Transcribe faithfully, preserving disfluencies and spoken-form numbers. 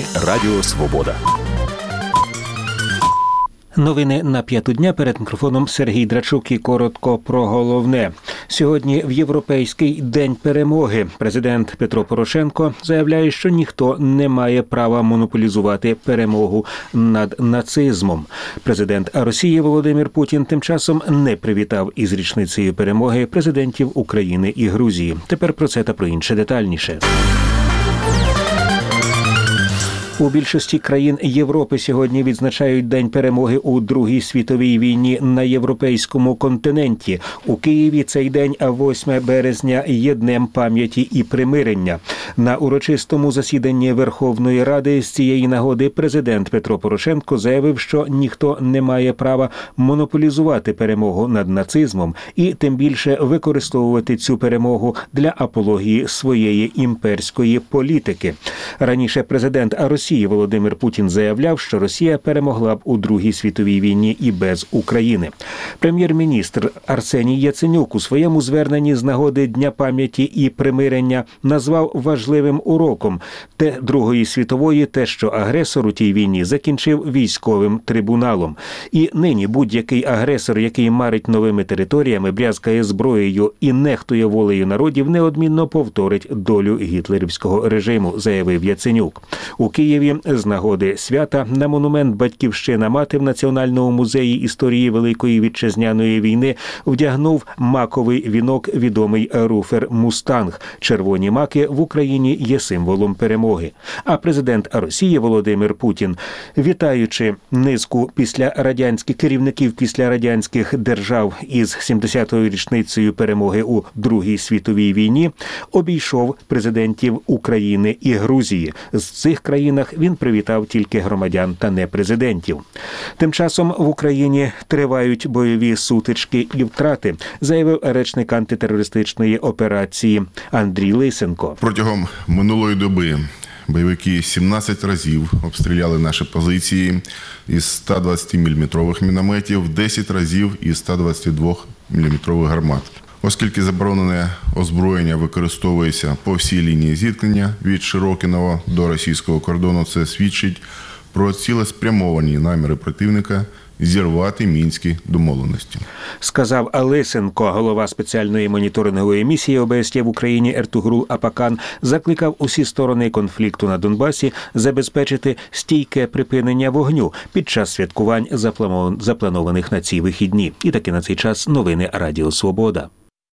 Новини Радіо Свобода. Новини на п'яту дня. Перед мікрофоном Сергій Драчук і коротко про головне. Сьогодні в Європейський день перемоги президент Петро Порошенко заявляє, що ніхто не має права монополізувати перемогу над нацизмом. Президент Росії Володимир Путін тим часом не привітав із річницею перемоги президентів України і Грузії. Тепер про це та про інше детальніше. У більшості країн Європи сьогодні відзначають День перемоги у Другій світовій війні на європейському континенті. У Києві цей день, восьмого березня, є Днем пам'яті і примирення. На урочистому засіданні Верховної Ради з цієї нагоди президент Петро Порошенко заявив, що ніхто не має права монополізувати перемогу над нацизмом і тим більше використовувати цю перемогу для апології своєї імперської політики. Раніше президент Росії Володимир Путін заявляв, що Росія перемогла б у Другій світовій війні і без України. Прем'єр-міністр Арсеній Яценюк у своєму зверненні з нагоди Дня пам'яті і примирення назвав важливим уроком те Другої світової те, що агресор у тій війні закінчив військовим трибуналом. І нині будь-який агресор, який марить новими територіями, брязкає зброєю і нехтує волею народів, неодмінно повторить долю гітлерівського режиму, заявив Яценюк. У Києві з нагоди свята на монумент «Батьківщина-мати» в Національному музеї історії Великої Вітчизняної війни вдягнув маковий вінок відомий руфер «Мустанг». Червоні маки в Україні є символом перемоги. А президент Росії Володимир Путін, вітаючи низку післярадянських керівників післярадянських держав із сімдесятою річницею перемоги у Другій світовій війні, обійшов президентів України і Грузії. З цих країнах він привітав тільки громадян та не президентів. Тим часом в Україні тривають бойові сутички і втрати, заявив речник антитерористичної операції Андрій Лисенко. Протягом минулої доби бойовики сімнадцять разів обстріляли наші позиції із ста двадцяти міліметрових мінометів, десять разів із ста двадцяти двох міліметрових гармат. Оскільки заборонене озброєння використовується по всій лінії зіткнення від Широкиного до російського кордону, це свідчить про цілеспрямовані наміри противника зірвати мінські домовленості. Сказав Лисенко. Голова спеціальної моніторингової місії О Б С Є в Україні Ертугрул Апакан закликав усі сторони конфлікту на Донбасі забезпечити стійке припинення вогню під час святкувань запланованих на ці вихідні. І таки на цей час новини Радіо Свобода.